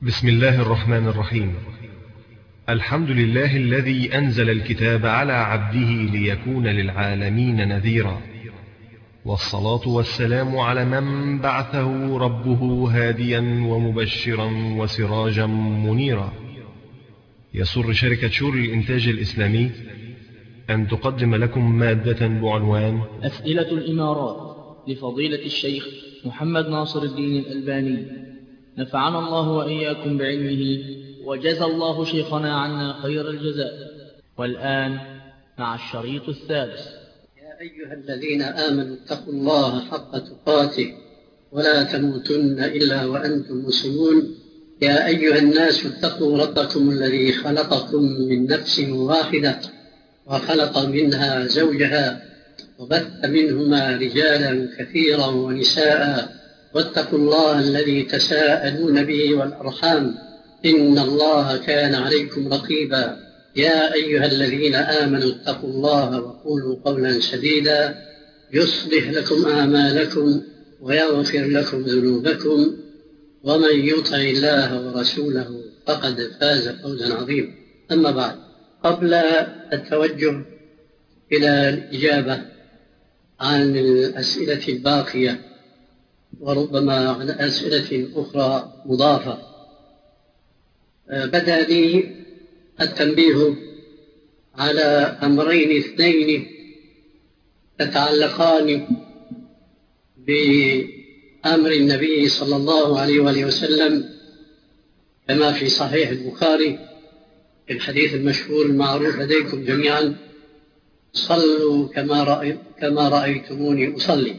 بسم الله الرحمن الرحيم. الحمد لله الذي أنزل الكتاب على عبده ليكون للعالمين نذيرا، والصلاة والسلام على من بعثه ربه هاديا ومبشرا وسراجا منيرا. يسر شركة شور الإنتاج الإسلامي أن تقدم لكم مادة بعنوان أسئلة الإمارات لفضيلة الشيخ محمد ناصر الدين الألباني، نفعنا الله وإياكم بعلمه وجزى الله شيخنا عنا خير الجزاء. والآن مع الشريط الثالث. يا أيها الذين آمنوا اتقوا الله حق تقاته ولا تموتن إلا وأنتم مسلمون. يا أيها الناس اتقوا ربكم الذي خلقكم من نفس واحدة وخلق منها زوجها وبث منهما رجالا كثيرا ونساء، واتقوا الله الذي تساءلون به والأرحام إن الله كان عليكم رقيبا. يا أيها الذين آمنوا اتقوا الله وقولوا قولا سديدا يصلح لكم أعمالكم ويغفر لكم ذنوبكم، ومن يطع الله ورسوله فقد فاز فوزا عظيما. أما بعد، قبل التوجه إلى الإجابة عن الأسئلة الباقية وربما عن أسئلة أخرى مضافة، بدأ لي التنبيه على أمرين اثنين تتعلقان بأمر النبي صلى الله عليه وآله وسلم كما في صحيح البخاري في الحديث المشهور المعروف لديكم جميعا: صلوا كما رأيتموني أصلي.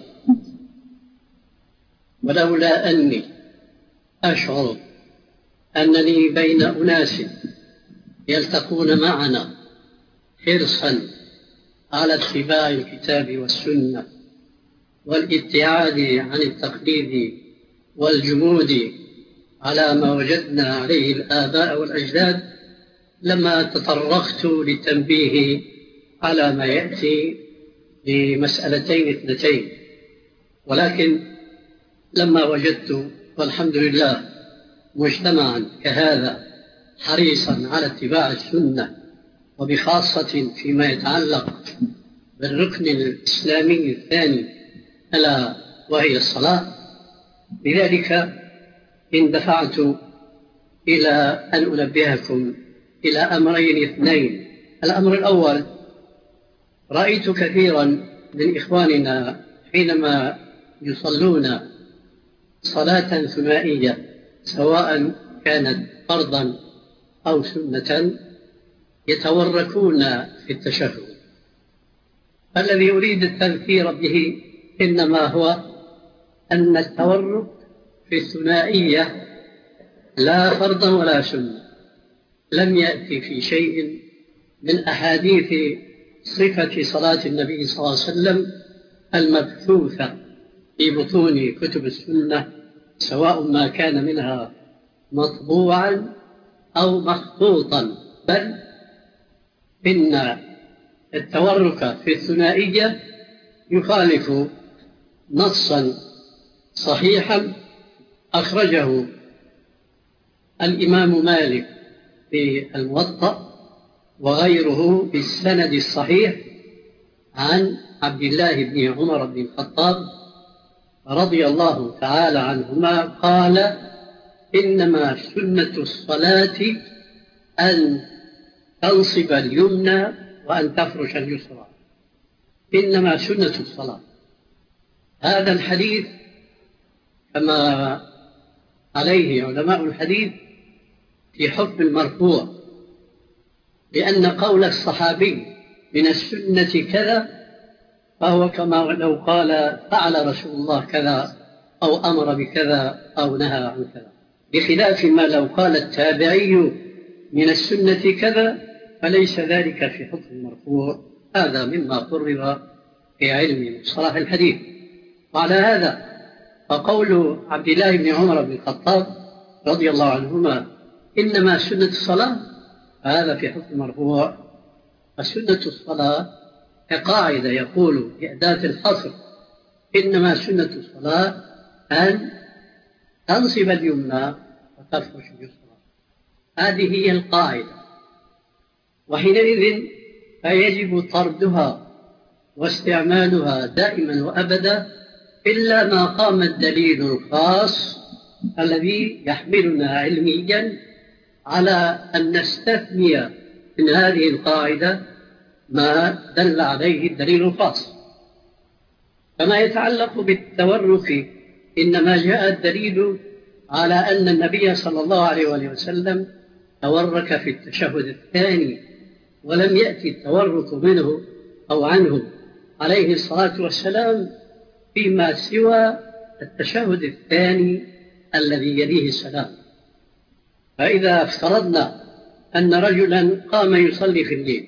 ولولا أني أشعر أنني بين أناس يلتقون معنا حرصا على اتباع الكتاب والسنة والابتعاد عن التقليد والجمود على ما وجدنا عليه الآباء والأجداد، لما تطرقت للتنبيه على ما يأتي بمسألتين اثنتين. ولكن لما وجدت والحمد لله مجتمعا كهذا حريصا على اتباع السنة، وبخاصة فيما يتعلق بالركن الإسلامي الثاني ألا وهي الصلاة، لذلك اندفعت إلى أن أنبهكم إلى أمرين اثنين. الأمر الأول: رأيت كثيرا من إخواننا حينما يصلون صلاة ثنائية سواء كانت فرضا أو سنة يتوركون في التشهد. الذي أريد التذكير به إنما هو أن التورك في الثنائية لا فرضا ولا سنة، لم يأتي في شيء من أحاديث صفة صلاة النبي صلى الله عليه وسلم المبثوثة في بطون كتب السنة، سواء ما كان منها مطبوعا أو مخطوطا، بل إن التورك في الثنائية يخالف نصا صحيحا أخرجه الإمام مالك في الموطأ وغيره بالسند الصحيح عن عبد الله بن عمر بن الخطاب رضي الله تعالى عنهما قال: إنما سنة الصلاة أن تنصب اليمنى وأن تفرش اليسرى. إنما سنة الصلاة. هذا الحديث كما عليه علماء الحديث في حكم المرفوع، لأن قول الصحابي من السنة كذا فهو كما لو قال فعل رسول الله كذا أو أمر بكذا أو نهى عن كذا، بخلاف ما لو قال التابعي من السنة كذا فليس ذلك في حكم المرفوع. هذا مما قرر في علم مصطلح الحديث. وعلى هذا فقول عبد الله بن عمر بن الخطاب رضي الله عنهما إنما سنة الصلاة، هذا في حكم المرفوع. فسنة الصلاة كقاعدة يقول بأداة الحصر: إنما سنة الصلاة أن تنصب اليمنى فتفرش اليسرى. هذه هي القاعدة، وحينئذ فيجب طردها واستعمالها دائما وأبدا إلا ما قام الدليل الخاص الذي يحملنا علميا على أن نستثني من هذه القاعدة ما دل عليه الدليل الخاص. فما يتعلق بالتورك إنما جاء الدليل على أن النبي صلى الله عليه وسلم تورك في التشهد الثاني، ولم يأتي التورك منه أو عنه عليه الصلاة والسلام فيما سوى التشهد الثاني الذي يليه السلام. فإذا افترضنا أن رجلا قام يصلي في الليل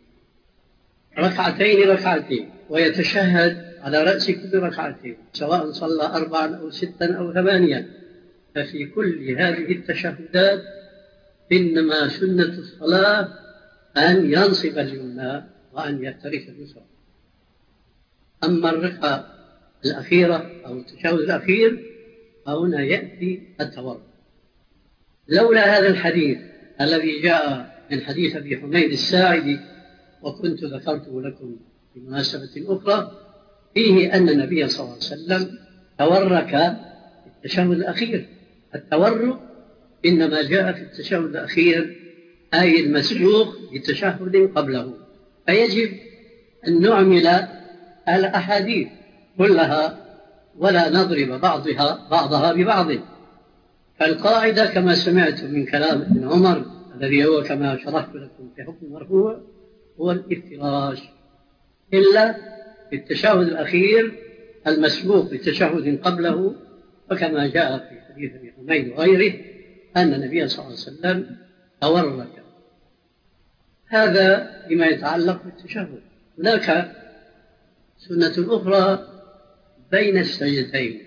ركعتين ويتشهد على رأس كل ركعتين، سواء صلى 4 أو 6 أو 8، ففي كل هذه التشهدات إنما سنة الصلاة أن ينصب اليمنى وأن يفترش اليسرى. أما الركعة الأخيرة أو التشهد الأخير فهنا يأتي التورك. لولا هذا الحديث الذي جاء من حديث أبي حميد الساعدي وكنت ذكرته لكم في مناسبة أخرى، فيه أن النبي صلى الله عليه وسلم تورك في التشهد الأخير. التورك إنما جاء في التشهد الأخير أي المسبوق بتشهد قبله، فيجب أن نعمل الأحاديث كلها ولا نضرب بعضها ببعض. فالقاعدة كما سمعت من كلام ابن عمر الذي هو كما شرحت لكم في حكم المرفوع هو الافتراش، إلا في التشهد الأخير المسبوق بتشهد قبله، وكما جاء في حديث ابي حميد وغيره أن النبي صلى الله عليه وسلم تورك. هذا بما يتعلق بالتشهد. هناك سنة أخرى بين السجدتين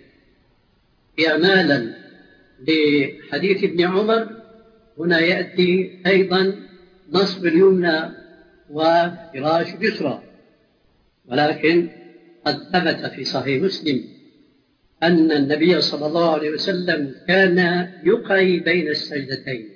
إعمالا لحديث ابن عمر. هنا يأتي أيضا نصب اليمنى وفراش اليسرى، ولكن قد ثبت في صحيح مسلم أن النبي صلى الله عليه وسلم كان يقعي بين السجدتين.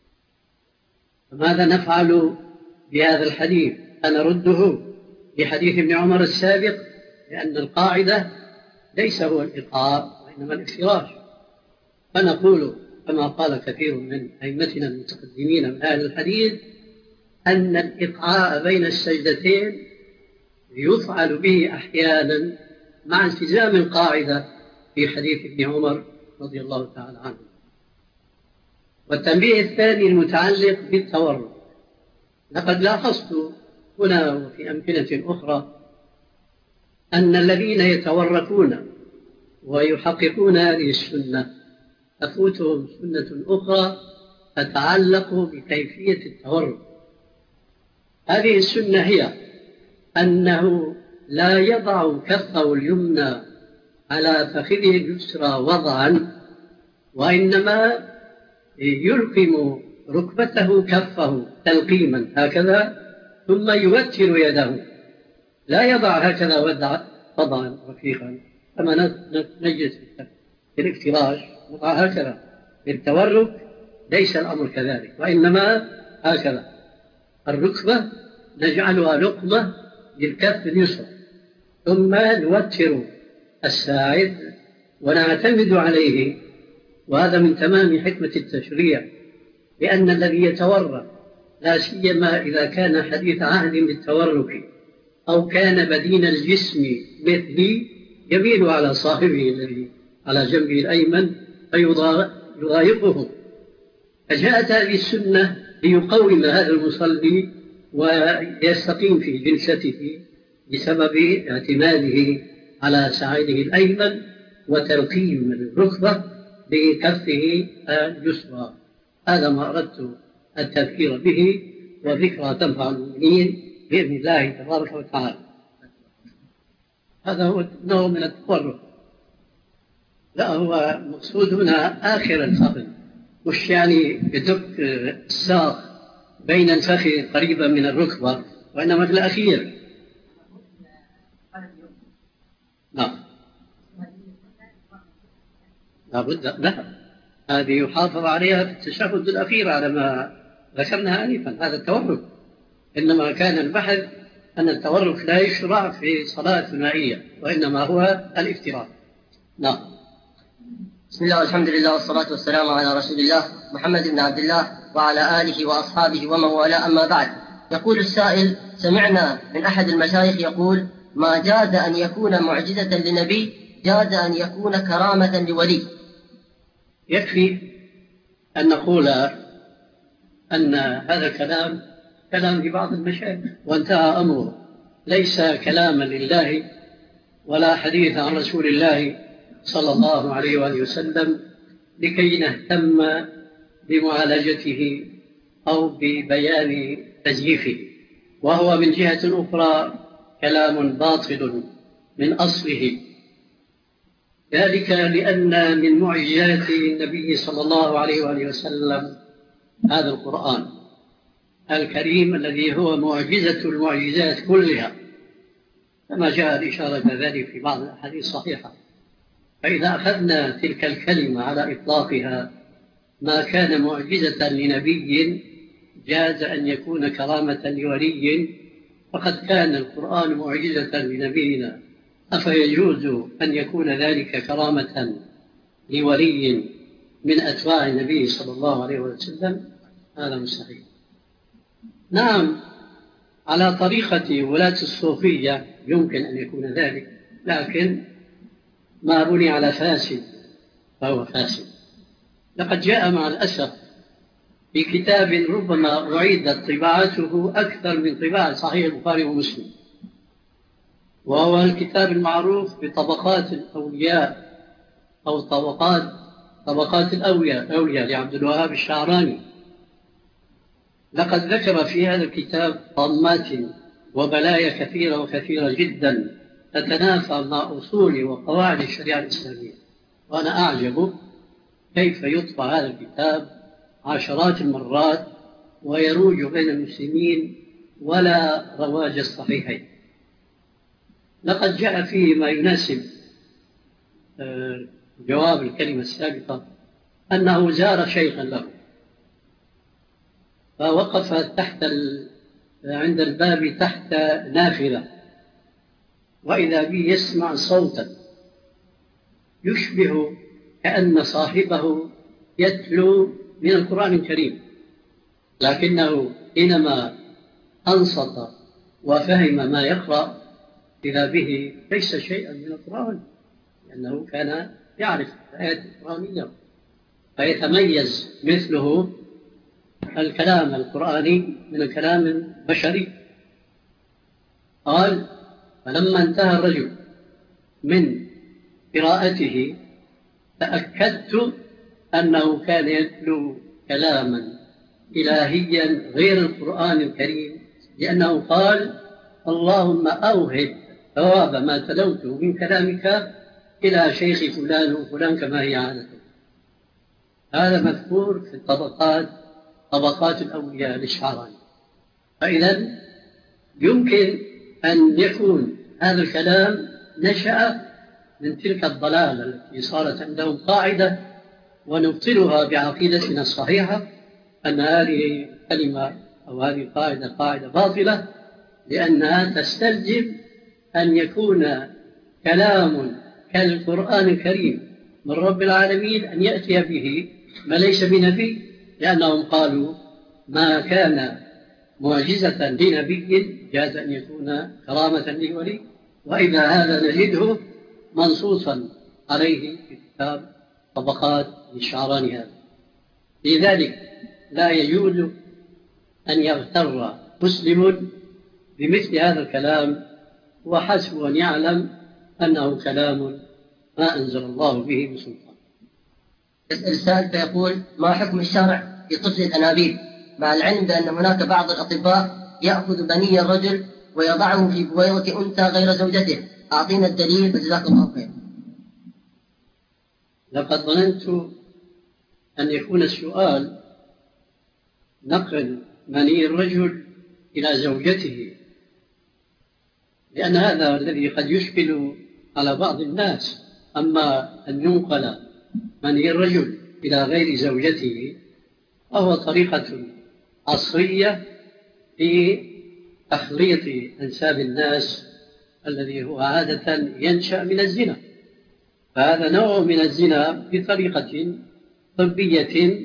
فماذا نفعل بهذا الحديث؟ أنرده لحديث ابن عمر السابق، لأن القاعدة ليس هو الإيقاع وإنما الافتراش. فنقول كما قال كثير من أئمتنا المتقدمين من أهل الحديث أن الإقعاء بين السجدتين يفعل به أحيانا مع التزام القاعدة في حديث ابن عمر رضي الله تعالى عنه. والتنبيه الثاني المتعلق بالتورك، لقد لاحظت هنا وفي أمكنة أخرى أن الذين يتوركون ويحققون هذه السنة تفوتهم سنة أخرى تتعلق بكيفية التورك. هذه السنة هي أنه لا يضع كفه اليمنى على فخذه اليسرى وضعا، وإنما يلقم ركبته كفه تلقيما هكذا، ثم يوتر يده، لا يضع هكذا وضعا رفيقا كما نجلس في الافتراش نضع هكذا. بالتورك ليس الأمر كذلك، وإنما هكذا الركبة نجعلها لقمة للكف اليسرى، ثم نوتر الساعد ونعتمد عليه. وهذا من تمام حكمة التشريع، لأن الذي يتورك لا سيما إذا كان حديث عهد بالتورك أو كان بدين الجسم مثلي يميل على صاحبه الذي على جنبه الأيمن فيضايقه. فجاءت هذه السنة ليقوم هذا المصلي ويستقيم في جلسته بسبب اعتماده على ساعده الأيمن وتلقيم الركبة بكفه اليسرى. هذا ما أردت التذكير به، وذكرى تنفع المؤمنين بإذن الله تبارك وتعالى. هذا هو نوع من التورك. لا، هو مقصود هنا آخر الفخذ، مش يعني بدق الساق بين الفخذ قريبا من الركبة، وإنما في الأخير. نعم، لابد لها هذه يحافظ عليها في التشهد الأخير على ما ذكرنا آنفا، هذا التورك. إنما كان البحث أن التورك لا يشرع في صلاة ثنائية، وإنما هو الافتراض. نعم. بسم الله والحمد لله والصلاة والسلام على رسول الله محمد بن عبد الله وعلى آله وأصحابه ومن والاه، أما بعد. يقول السائل: سمعنا من أحد المشايخ يقول: ما جاز أن يكون معجزة لنبي جاز أن يكون كرامة لولي. يكفي أن نقول أن هذا كلام لبعض المشايخ وانتهى أمره، ليس كلاما لله ولا حديث عن رسول الله صلى الله عليه وآله وسلم لكي نهتم بمعالجته أو ببيان تزييفه، وهو من جهة أخرى كلام باطل من أصله، ذلك لأن من معجزات النبي صلى الله عليه وآله وسلم هذا القرآن الكريم الذي هو معجزة المعجزات كلها، كما جاء الإشارة ذلك في بعض الأحاديث الصحيحة. فإذا أخذنا تلك الكلمة على إطلاقها، ما كان معجزة لنبي جاز أن يكون كرامة لولي، فقد كان القرآن معجزة لنبينا، أفيجوز أن يكون ذلك كرامة لولي من أتباع النبي صلى الله عليه وسلم؟ هذا مستحيل. نعم، على طريقة ولاة الصوفية يمكن أن يكون ذلك، لكن ما بني على فاسد فهو فاسد. لقد جاء مع الأسف في كتاب ربما أعيدت طباعته أكثر من طباعة صحيح البخاري ومسلم، وهو الكتاب المعروف بطبقات الأولياء أو طبقات الأولياء لعبد الوهاب الشعراني. لقد ذكر في هذا الكتاب طامات وبلايا كثيرة جدا تتنافى مع أصول وقواعد الشريعة الإسلامية، وأنا أعجب كيف يطبع هذا الكتاب عشرات المرات ويروج بين المسلمين ولا رواج الصحيحين. لقد جاء فيه ما يناسب جواب الكلمة السابقة، أنه زار شيخا له فوقف عند الباب تحت نافذة، وإذا به يسمع صوتا يشبه كأن صاحبه يتلو من القرآن الكريم، لكنه حينما أنصت وفهم ما يقرأ إذا به ليس شيئا من القرآن، لأنه كان يعرف الآيات القرآنية، فيتميز مثله الكلام القرآني من الكلام البشري. قال: فلما انتهى الرجل من قراءته تأكدت أنه كان يتلو كلاما إلهيا غير القرآن الكريم، لأنه قال: اللهم أوهب ثواب ما تلوته من كلامك إلى شيخ فلان وفلان كما هي عادته. هذا مذكور في طبقات الأولياء للشعراني. فإذا يمكن أن يكون هذا الكلام نشأ من تلك الضلالة التي صارت عندهم قاعدة، ونبطلها بعقيدتنا الصحيحة أن هذه كلمة أو هذه قاعدة باطلة، لأنها تستلزم أن يكون كلام كالقرآن الكريم من رب العالمين أن يأتي به ما ليس بنبي، لأنهم قالوا ما كان معجزة لنبي جاز أن يكون كرامة لولي، وإذا هذا نجده منصوصا عليه في كتاب طبقات للشعراني هذا. لذلك لا يجوز أن يغتر مسلم بمثل هذا الكلام، وحسب أن يعلم أنه كلام ما أنزل الله به بسلطان. السائل فيقول: ما حكم الشرع في طفل الأنابيب، مع العلم بأن هناك بعض الأطباء يأخذ بني الرجل ويضعه في بويضة أنثى غير زوجته؟ أعطينا الدليل جزاكم الله خير. لقد ظننت أن يكون السؤال نقل مني الرجل إلى زوجته، لأن هذا الذي قد يشكل على بعض الناس. أما أن ينقل مني الرجل إلى غير زوجته، وهو طريقة عصرية في تخليط أنساب الناس الذي هو عادة ينشأ من الزنا. فهذا نوع من الزنا بطريقة طبية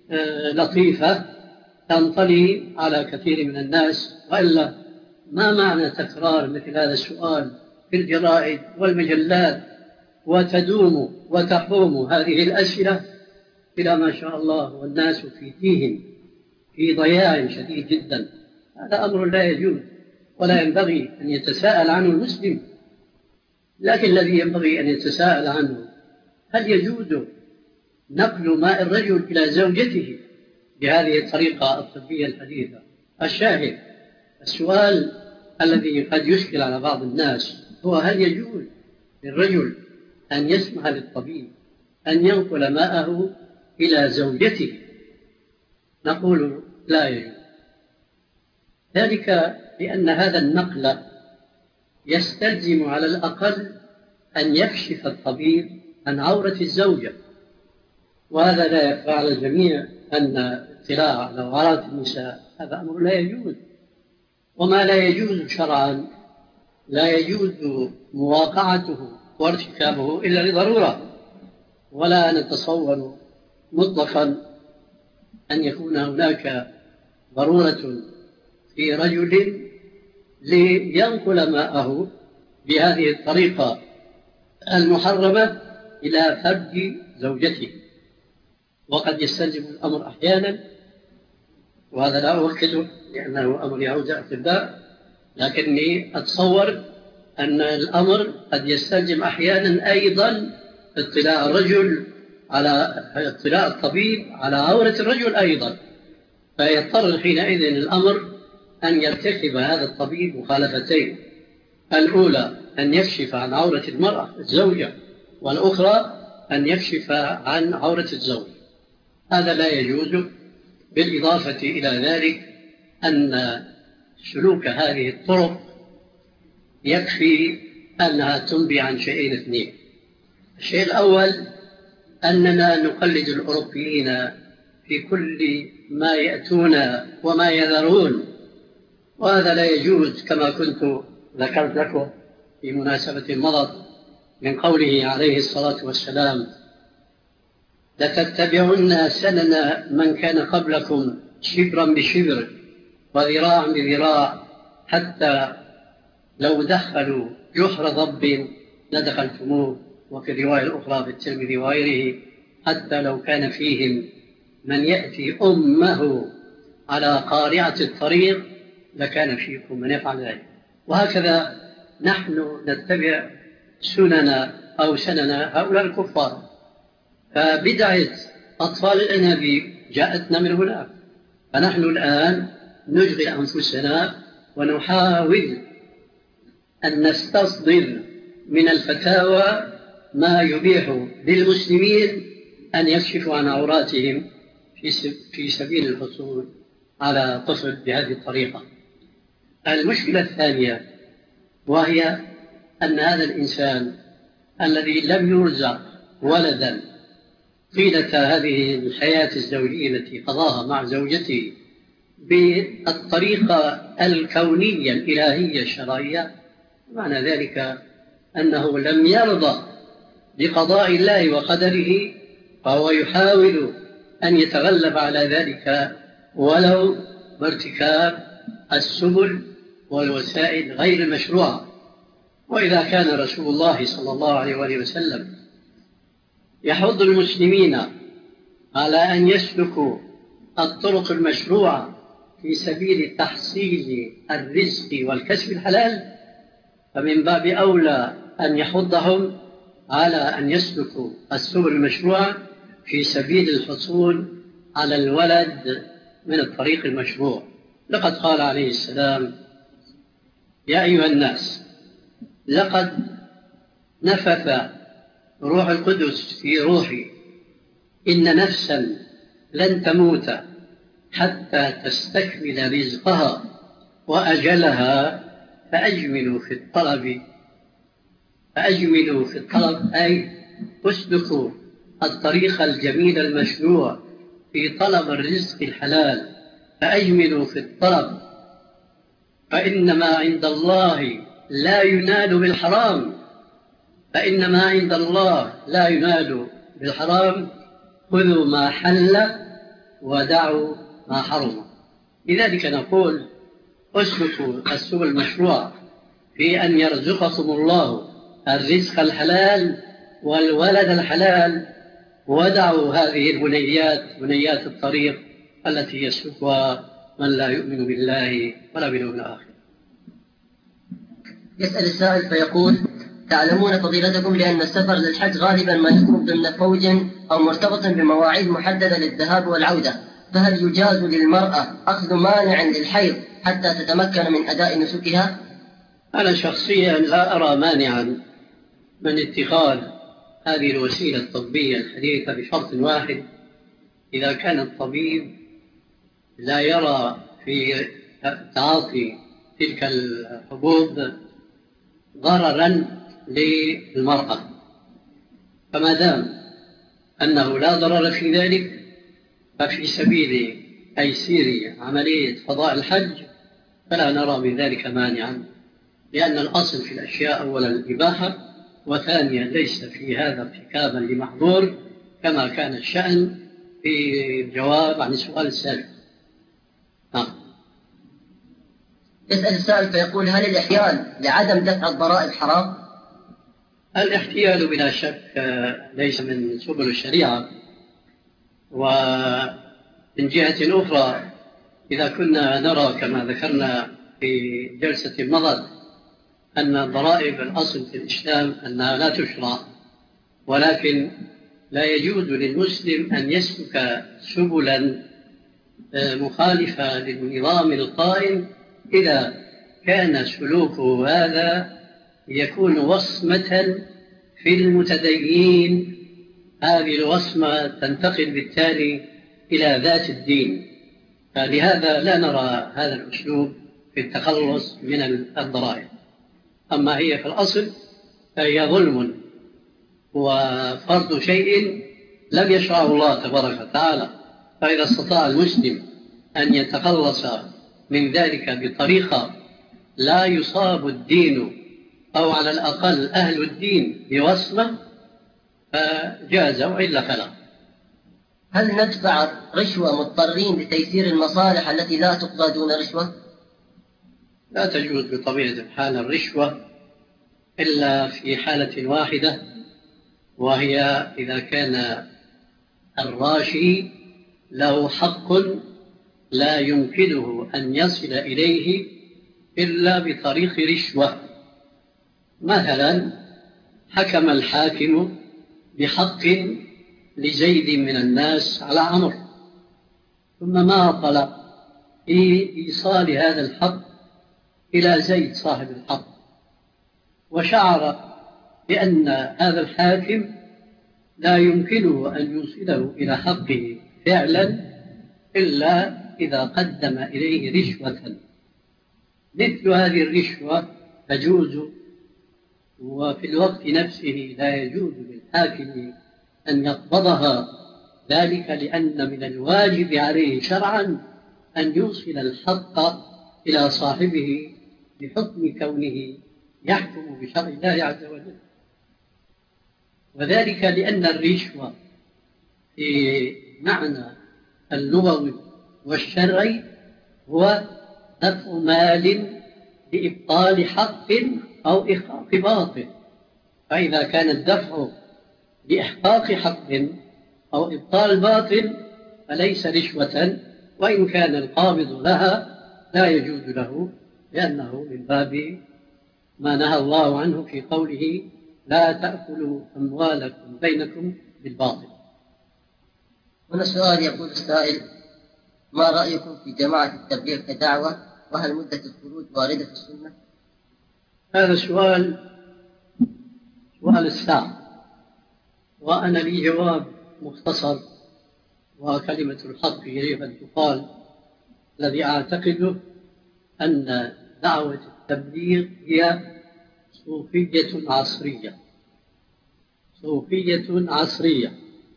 لطيفة تنطلي على كثير من الناس. وإلا ما معنى تكرار مثل هذا السؤال في الجرائد والمجلات وتدوم وتحوم هذه الأسئلة إلى ما شاء الله، والناس في تيه في ضياع شديد جدا. هذا أمر لا يجوز ولا ينبغي أن يتساءل عنه المسلم. لكن الذي ينبغي أن يتساءل عنه: هل يجوز نقل ماء الرجل إلى زوجته بهذه الطريقة الطبية الحديثة؟ الشاهد السؤال الذي قد يشكل على بعض الناس هو: هل يجوز للرجل أن يسمح للطبيب أن ينقل ماءه إلى زوجته؟ نقول لا يجوز، ذلك لأن هذا النقل يستلزم على الأقل أن يكشف الطبيب عن عورة الزوجة، وهذا لا يخفى على الجميع أن الاطلاع على عورات النساء هذا أمر لا يجوز. وما لا يجوز شرعا لا يجوز مواقعته وارتكابه إلا لضرورة، ولا نتصور مطلقا أن يكون هناك ضرورة في رجل لينقل ماءه بهذه الطريقة المحرمة إلى فرج زوجته. وقد يستلزم الأمر أحيانا، وهذا لا أؤكده لأنه أمر يعود أطباء، لكني أتصور أن الأمر قد يستلزم أحيانا أيضا اطلاع الرجل على اطلاع الطبيب على عورة الرجل أيضا، فيضطر حينئذ الأمر أن يرتكب هذا الطبيب مخالفتين: الأولى أن يكشف عن عورة المرأة الزوجة، والأخرى أن يكشف عن عورة الزوج. هذا لا يجوز. بالإضافة إلى ذلك أن سلوك هذه الطرق يكفي أنها تنبي عن شيئين اثنين. الشيء الأول أننا نقلد الأوروبيين في كل ما يأتون وما يذرون، وهذا لا يجوز، كما كنت ذكرت لكم في مناسبة مضت من قوله عليه الصلاة والسلام: لتتبعن سنن من كان قبلكم شبرا بشبر وذراعا بذراع، حتى لو دخلوا جحر ضب لدخلتموه. وفي الرواية الأخرى في الترمذي وغيره: حتى لو كان فيهم من يأتي أمه على قارعة الطريق لكان فيكم من يفعل ذلك. وهكذا نحن نتبع سنن أو سنن هؤلاء الكفار. فبدعة أطفال الأنابيب جاءتنا من هناك، فنحن الآن نشغل أنفسنا ونحاول أن نستصدر من الفتاوى ما يبيح للمسلمين أن يكشفوا عن عوراتهم في سبيل الحصول على طفل بهذه الطريقة. المشكلة الثانية وهي أن هذا الإنسان الذي لم يرزق ولدا طيلة هذه الحياة الزوجية التي قضاها مع زوجته بالطريقة الكونية الإلهية الشرعية، معنى ذلك أنه لم يرضى بقضاء الله وقدره، فهو يحاول أن يتغلب على ذلك ولو بارتكاب السبل والوسائل غير المشروعة. وإذا كان رسول الله صلى الله عليه وآله وسلم يحض المسلمين على أن يسلكوا الطرق المشروعة في سبيل تحصيل الرزق والكسب الحلال، فمن باب أولى أن يحضهم على أن يسلكوا السبل المشروعة في سبيل الحصول على الولد من الطريق المشروع. لقد قال عليه السلام: يا أيها الناس، لقد نفث روح القدس في روحي، إن نفسا لن تموت حتى تستكمل رزقها وأجلها، فأجملوا في الطلب، أي أسلكوا الطريق الجميل المشروع في طلب الرزق الحلال، فأجملوا في الطلب، فإن ما عند الله لا ينال بالحرام، فإن ما عند الله لا ينال بالحرام. خذوا ما حل ودعوا ما حرم. لذلك نقول اسلكوا السبل المشروع في أن يرزقكم الله الرزق الحلال والولد الحلال، ودعوا هذه البنيات، بنيات الطريق التي يسلكها من لا يؤمن بالله ولا باليوم الآخر. يسأل السائل فيقول: تعلمون فضيلتكم بأن السفر للحج غالبا ما يكون ضمن فوج أو مرتبط بمواعيد محددة للذهاب والعودة، فهل يجاز للمرأة أخذ مانع للحيض حتى تتمكن من أداء نسكها؟ أنا شخصيا لا أرى مانعا من اتخاذ هذه الوسيلة الطبية الحديثة بشرط واحد: إذا كان الطبيب لا يرى في تعاطي تلك الحبوب ضررا للمرأة. فما دام أنه لا ضرر في ذلك، ففي سبيل تيسير عملية قضاء الحج فلا نرى من ذلك مانعا، لأن الأصل في الأشياء أولا الإباحة، وثانيا ليس في هذا ارتكابا لمحظور، كما كان الشأن في الجواب عن السؤال السابق. يسأل السائل فيقول: هل الاحتيال لعدم دفع الضرائب حرام؟ الاحتيال بلا شك ليس من سبل الشريعة. ومن جهة أخرى، إذا كنا نرى كما ذكرنا في جلسة مضت أن الضرائب الأصل في الإسلام أنها لا تشرع، ولكن لا يجوز للمسلم أن يسلك سبلا مخالفة للنظام القائم إذا كان سلوكه هذا يكون وصمة في المتدين. هذه الوصمة تنتقل بالتالي إلى ذات الدين، فلهذا لا نرى هذا الأسلوب في التخلص من الضرائب. أما هي في الأصل فهي ظلم وفرض شيء لم يشرعه الله تبارك وتعالى، فإذا استطاع المسلم أن يتخلص من ذلك بطريقة لا يصاب الدين أو على الأقل أهل الدين بوصمة فجاز، وإلا فلا. هل ندفع رشوة مضطرين لتيسير المصالح التي لا تقضى دون رشوة؟ لا تجوز بطبيعة الحال الرشوة إلا في حالة واحدة، وهي إذا كان الراشي له حق لا يمكنه أن يصل إليه إلا بطريق رشوة. مثلا حكم الحاكم بحق لزيد من الناس على عمرو، ثم ما طلب في إيصال هذا الحق إلى زيد صاحب الحق، وشعر بأن هذا الحاكم لا يمكنه أن يوصله إلى حقه فعلا إلا إذا قدم إليه رشوة. مثل هذه الرشوة تجوز، وفي الوقت نفسه لا يجوز للحاكم أن يقبضها، ذلك لأن من الواجب عليه شرعا أن يوصل الحق إلى صاحبه بحكم كونه يحكم بشرع الله عز وجل. وذلك لأن الرشوة في معنى اللغوي والشرعي هو دفع مال لإبطال حق أو إحقاق باطل، فإذا كان الدفع لإحقاق حق أو إبطال باطل فليس رشوة، وإن كان القابض لها لا يجوز له، لأنه من باب ما نهى الله عنه في قوله: لا تأكلوا أموالكم بينكم بالباطل. هنا سؤال يقول السائل: ما رأيكم في جماعة التبليغ كدعوة، وهل مدة الخروج واردة في السنة؟ هذا سؤال الساعة، وأنا لي جواب مختصر، وكلمة الحق يجب أن تقال. الذي أعتقده أن دعوة التبليغ هي صوفية عصرية، صوفية عصرية،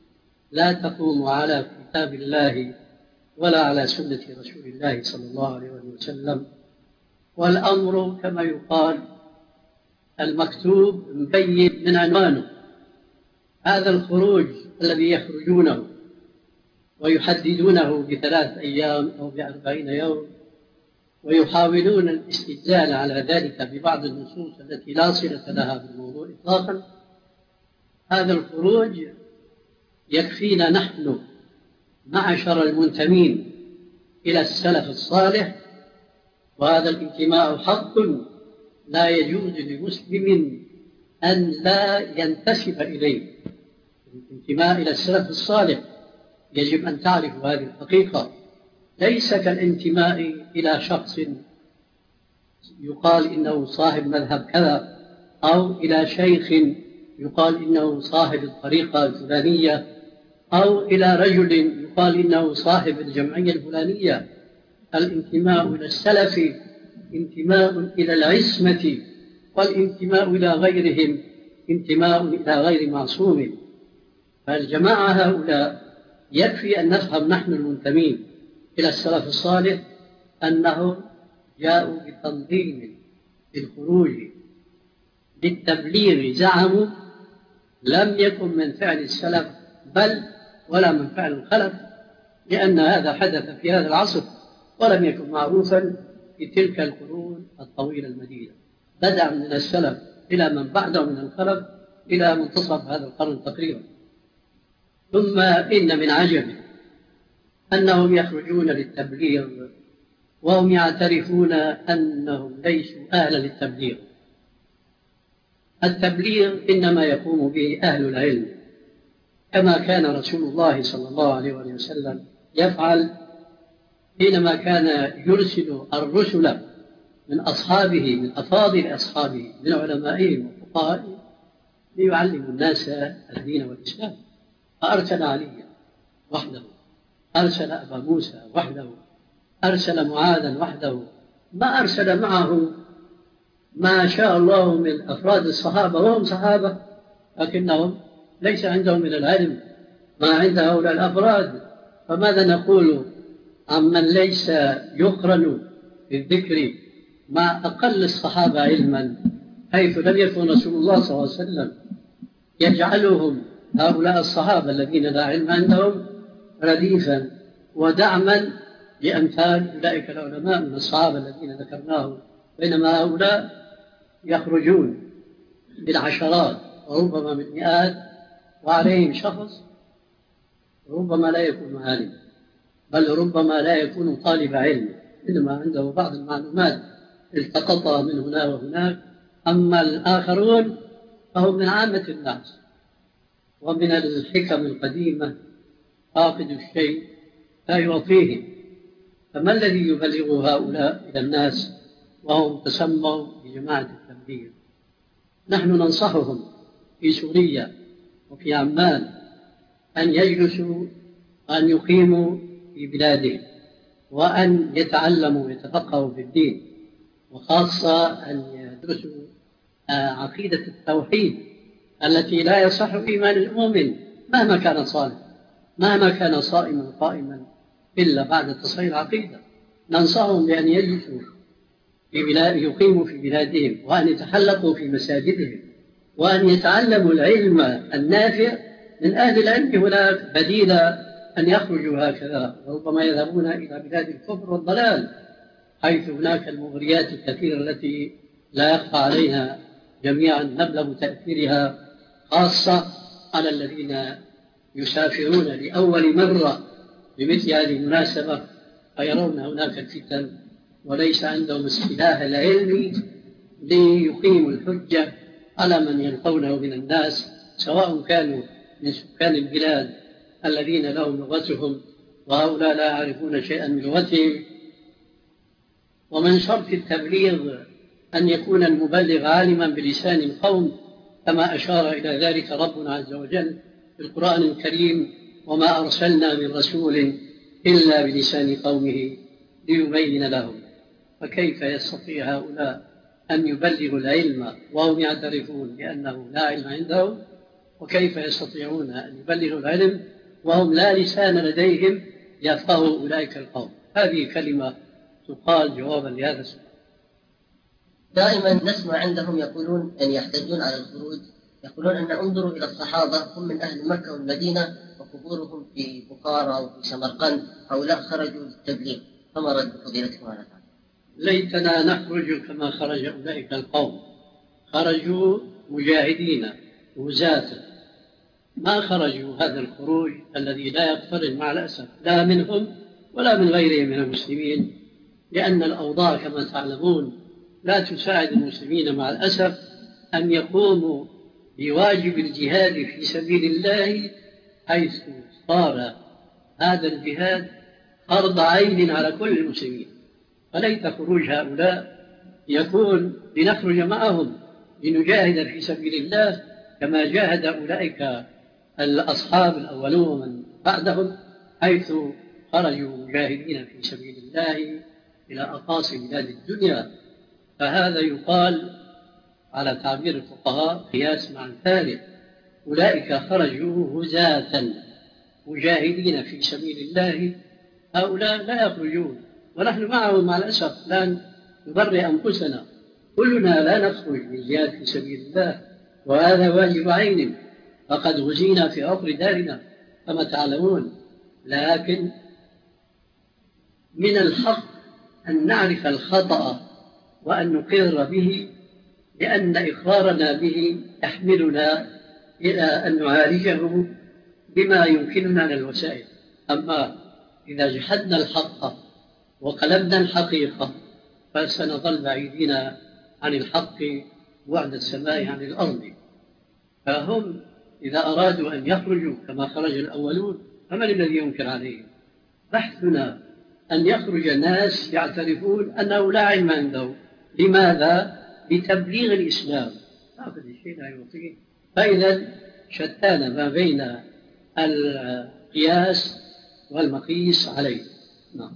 لا تقوم على كتاب الله ولا على سنة رسول الله صلى الله عليه وسلم. والأمر كما يقال المكتوب مبين من عنوانه. هذا الخروج الذي يخرجونه ويحددونه ب3 أيام أو ب40 يوم ويحاولون الاستدلال على ذلك ببعض النصوص التي لا صلة لها بالموضوع إطلاقا، هذا الخروج يكفينا نحن معشر المنتمين إلى السلف الصالح، وهذا الانتماء حق لا يجوز لمسلم أن لا ينتسب إليه. الانتماء إلى السلف الصالح يجب أن تعرف هذه الحقيقة، ليس كالانتماء إلى شخص يقال إنه صاحب مذهب كذا، أو إلى شيخ يقال إنه صاحب الطريقة الفلانية، أو إلى رجل يقال إنه صاحب الجمعية الفلانية. الانتماء إلى السلف انتماء إلى العصمة، والانتماء إلى غيرهم انتماء إلى غير معصوم. فالجماعة هؤلاء يكفي أن نفهم نحن المنتمين إلى السلف الصالح أنهم جاءوا بتنظيم الخروج للتبليغ، زعموا لم يكن من فعل السلف بل ولا من فعل الخلف، لأن هذا حدث في هذا العصر ولم يكن معروفا في تلك القرون الطويلة المديدة، بدأ من السلف إلى من بعده من الخلف إلى منتصف هذا القرن تقريبا. ثم إن من عجب أنهم يخرجون للتبليغ وهم يعترفون أنهم ليسوا أهلا للتبليغ. التبليغ إنما يقوم به أهل العلم، كما كان رسول الله صلى الله عليه وسلم يفعل حينما كان يرسل الرسل من أصحابه، من أفاضل أصحابه، من علمائهم وفقهائهم، ليعلموا الناس الدين والإسلام. فأرسل عليا وحده، أرسل أبا موسى وحده، أرسل معاذا وحده، ما أرسل معه ما شاء الله من أفراد الصحابة، وهم صحابة لكنهم ليس عندهم من العلم ما عند هؤلاء الأفراد. فماذا نقول عمن ليس يقرن في الذكر مع أقل الصحابة علما، حيث لم يكن رسول الله صلى الله عليه وسلم يجعلهم هؤلاء الصحابة الذين لا علم عندهم رديفا ودعما لأمثال أولئك العلماء من الصحابة الذين ذكرناهم، بينما هؤلاء يخرجون بالعشرات وربما بالمئات وعليهم شخص ربما لا يكون عالم، بل ربما لا يكون طالب علم، إنما عنده بعض المعلومات التقطها من هنا وهناك. أما الآخرون فهم من عامة الناس. ومن الحكم القديمة فاقد الشيء لا يعطيه. فما الذي يبلغ هؤلاء إلى الناس وهم تسموا بجماعة التبليغ؟ نحن ننصحهم في سوريا وفي عمان أن يجلسوا وأن يقيموا في بلادهم وأن يتعلموا ويتفقهوا في الدين، وخاصة أن يدرسوا عقيدة التوحيد التي لا يصح إيمان المؤمن مهما كان صالح، مهما كان صائما قائما، إلا بعد تصحيح العقيدة. ننصحهم بأن يجلسوا يقيموا في بلادهم، وأن يتحلقوا في مساجدهم، وأن يتعلموا العلم النافع من أهل العلم، ولا بديل أن يخرجوا هكذا، وربما يذهبون إلى بلاد الكفر والضلال، حيث هناك المغريات الكثيرة التي لا يخفى علينا جميعا مبلغ تأثيرها، خاصة على الذين يسافرون لأول مرة بمثل هذه المناسبة فيرون هناك الفتن وليس عندهم السلاح العلمي ليقيموا الحجة على من يلقونه من الناس، سواء كانوا من سكان البلاد الذين لهم لغتهم وهؤلاء لا يعرفون شيئا من لغتهم. ومن شرط التبليغ أن يكون المبلغ عالما بلسان القوم، كما أشار إلى ذلك ربنا عز وجل في القرآن الكريم: وما أرسلنا من رسول إلا بلسان قومه ليبين لهم. فكيف يستطيع هؤلاء أن يبلغوا العلم وهم يعترفون بأنه لا علم عندهم؟ وكيف يستطيعون أن يبلغوا العلم وهم لا لسان لديهم يفقهوا أولئك القوم. هذه كلمة تقال جوابا لهذا السؤال. دائما نسمع عندهم يقولون أن يحتجون على الخروج، يقولون أن انظروا إلى الصحابة هم من أهل مكة والمدينة وقبورهم في بخارى وفي سمرقند، هؤلاء خرجوا للتبليغ، فما رد فضيلتكم على ذلك؟ ليتنا نخرج كما خرج أولئك القوم، خرجوا مجاهدين وزاة، ما خرجوا هذا الخروج الذي لا يقترن مع الأسف لا منهم ولا من غيرهم من المسلمين، لأن الأوضاع كما تعلمون لا تساعد المسلمين مع الأسف أن يقوموا بواجب الجهاد في سبيل الله، حيث صار هذا الجهاد فرض عين على كل المسلمين. فليت خروج هؤلاء يكون لنخرج معهم لنجاهد في سبيل الله كما جاهد أولئك الأصحاب الأولون ومن بعدهم، حيث خرجوا مجاهدين في سبيل الله إلى أقاصي بلاد الدنيا. فهذا يقال على تعبير الفقهاء قياس مع الثالث، أولئك خرجوا هزاة مجاهدين في سبيل الله، هؤلاء لا يخرجون، ونحن معهم مع الأسف لا نبرئ أنفسنا، كلنا لا نخرج للجهاد في سبيل الله، وهذا واجب عين، فقد غزينا في عقر دارنا كما تعلمون. لكن من الحق أن نعرف الخطأ وأن نقر به، لأن إقرارنا به يحملنا إلى أن نعالجه بما يمكننا من الوسائل. أما إذا جحدنا الحق وقلبنا الحقيقة فسنظل بعيدين عن الحق بعد السماء عن الأرض. فهم إذا أرادوا أن يخرجوا كما خرج الأولون فمن الذي ينكر عليهم؟ بحثنا أن يخرج الناس يعترفون أنه لا علم عنده. لماذا؟ لتبليغ الإسلام. هذا الشيء لا يعطيه. فإذا شتان ما بين القياس والمقيس عليه. نعم.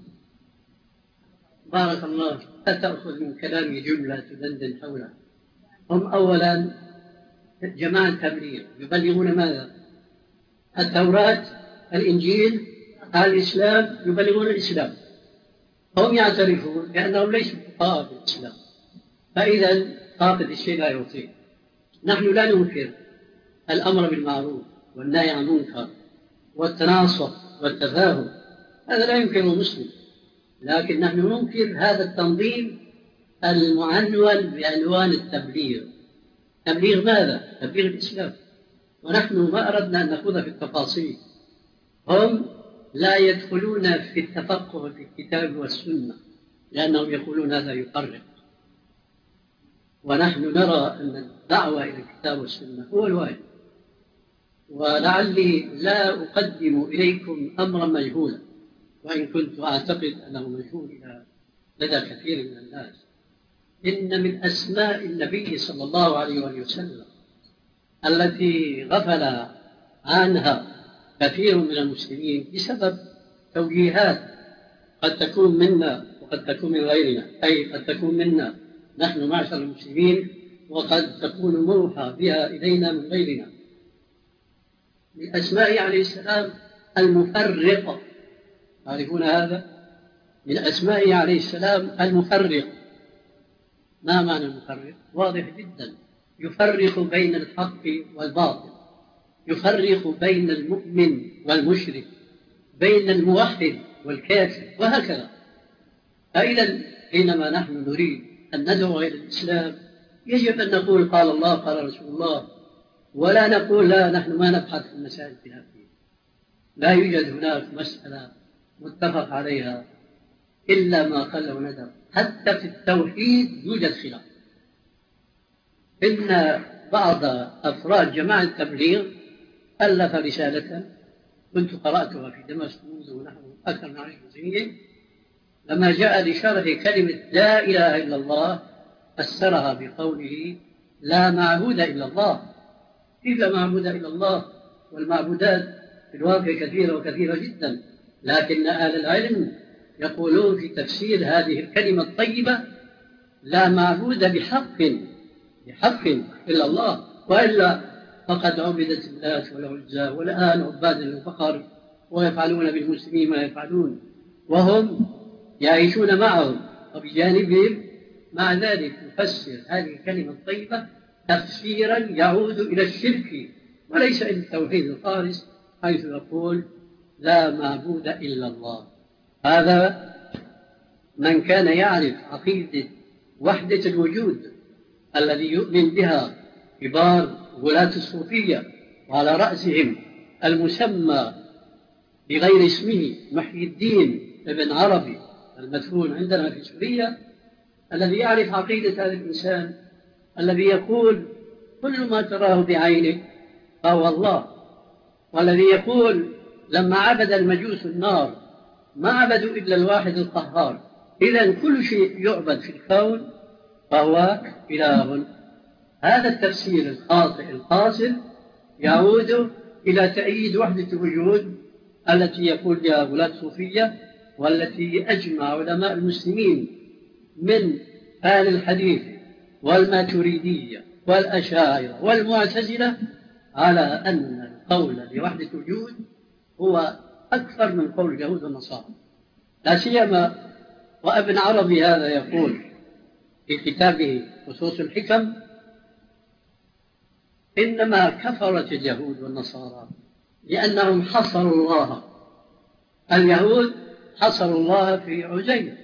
بارك الله. لا تأخذ من كلامي جملة تدندن حولها. هم أولا جماعة تبليغ يبلغون ماذا؟ التوراة، الإنجيل، الإسلام، يبلغون الإسلام. هم يعترفون بأنهم ليسوا فقهاء في الإسلام. فإذا طاقة الشيء لا يعطيه. نحن لا ننكر الأمر بالمعروف والنهي عن المنكر والتناصح والتفاهم، هذا لا يمكنه المسلم، لكن نحن ننكر هذا التنظيم المعنون بعنوان التبليغ. تبليغ ماذا؟ تبليغ الإسلام. ونحن ما أردنا أن نخوض في التفاصيل. هم لا يدخلون في التفقه في الكتاب والسنة لأنهم يقولون هذا يقرب، ونحن نرى أن الدعوة إلى الكتاب والسنة هو الواجب. ولعلي لا أقدم إليكم أمرا مجهولا، وإن كنت أعتقد أنه مجهول لدى كثير من الناس. إن من أسماء النبي صلى الله عليه وسلم التي غفل عنها كثير من المسلمين بسبب توجيهات قد تكون منا وقد تكون من غيرنا، أي قد تكون منا نحن معشر المسلمين وقد تكون موحى بها إلينا من غيرنا. من أسماء عليه السلام المفرق، تعرفون هذا؟ من أسماء عليه السلام المفرق. ما معنى المفرق؟ واضح جدا، يفرق بين الحق والباطل، يفرق بين المؤمن والمشرك، بين الموحد والكافر، وهكذا. فإذا حينما نحن نريد أن ندعو إلى الإسلام يجب أن نقول قال الله قال رسول الله، ولا نقول لا نحن ما نبحث في المسائل الخلافية. لا يوجد هناك مسألة متفق عليها إلا ما قل وندر. حتى في التوحيد يوجد خلاف. إن بعض أفراد جماعة التبليغ ألف رسالة كنت قرأتها في دمشق منذ نحو أكثر من 10 سنين، لما جاء لشرح كلمة لا إله إلا الله فسرها بقوله لا معبود إلا الله. كيف لا معبود إلا الله؟ والمعبودات في الواقع كثيرة وكثيرة جدا، لكن أهل العلم يقولون في تفسير هذه الكلمة الطيبة لا معبود بحق إلا الله، وإلا فقد عبدت اللات والعزى والآن عباد البقر ويفعلون بالمسلمين ما يفعلون وهم يعيشون معهم وبجانبهم. مع ذلك يفسر هذه الكلمة الطيبة تفسيرا يعود إلى الشرك وليس إلى التوحيد الخالص، حيث يقول لا معبود إلا الله. هذا من كان يعرف عقيدة وحدة الوجود الذي يؤمن بها كبار ولاة الصوفية، وعلى رأسهم المسمى بغير اسمه محي الدين ابن عربي المدفون عندنا في سوريا، الذي يعرف عقيدة هذا الإنسان الذي يقول كل ما تراه بعينك فهو الله، والذي يقول لما عبد المجوس النار ما عبدوا إلا الواحد القهار، إذن كل شيء يعبد في الكون فهو إله. هذا التفسير الخاطئ القاصر يعود إلى تأييد وحدة الوجود التي يقول بها ولاة الصوفية، والتي أجمع علماء المسلمين من أهل الحديث والماتريدية والأشاعرة والمعتزلة على أن القول بوحدة الوجود هو أكثر من قول اليهود والنصارى. لا سيما وابن عربي هذا يقول في كتابه خصوص الحكم إنما كفرت اليهود والنصارى لأنهم حصروا الله. اليهود حصروا الله في عزير،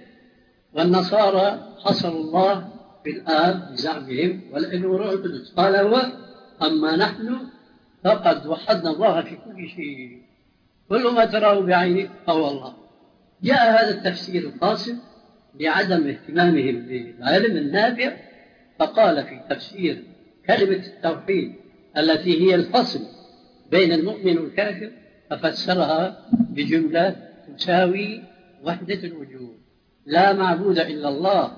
والنصارى حصروا الله في الآب بزعمهم والابن والروح القدس. قال هو أما نحن فقد وحدنا الله في كل شيء، كل ما تراه بعينك فهو الله. جاء هذا التفسير القاصر لعدم اهتمامهم بالعلم النافع، فقال في تفسير كلمة التوحيد التي هي الفصل بين المؤمن والكافر ففسرها بجملة تساوي وحدة الوجود، لا معبود إلا الله.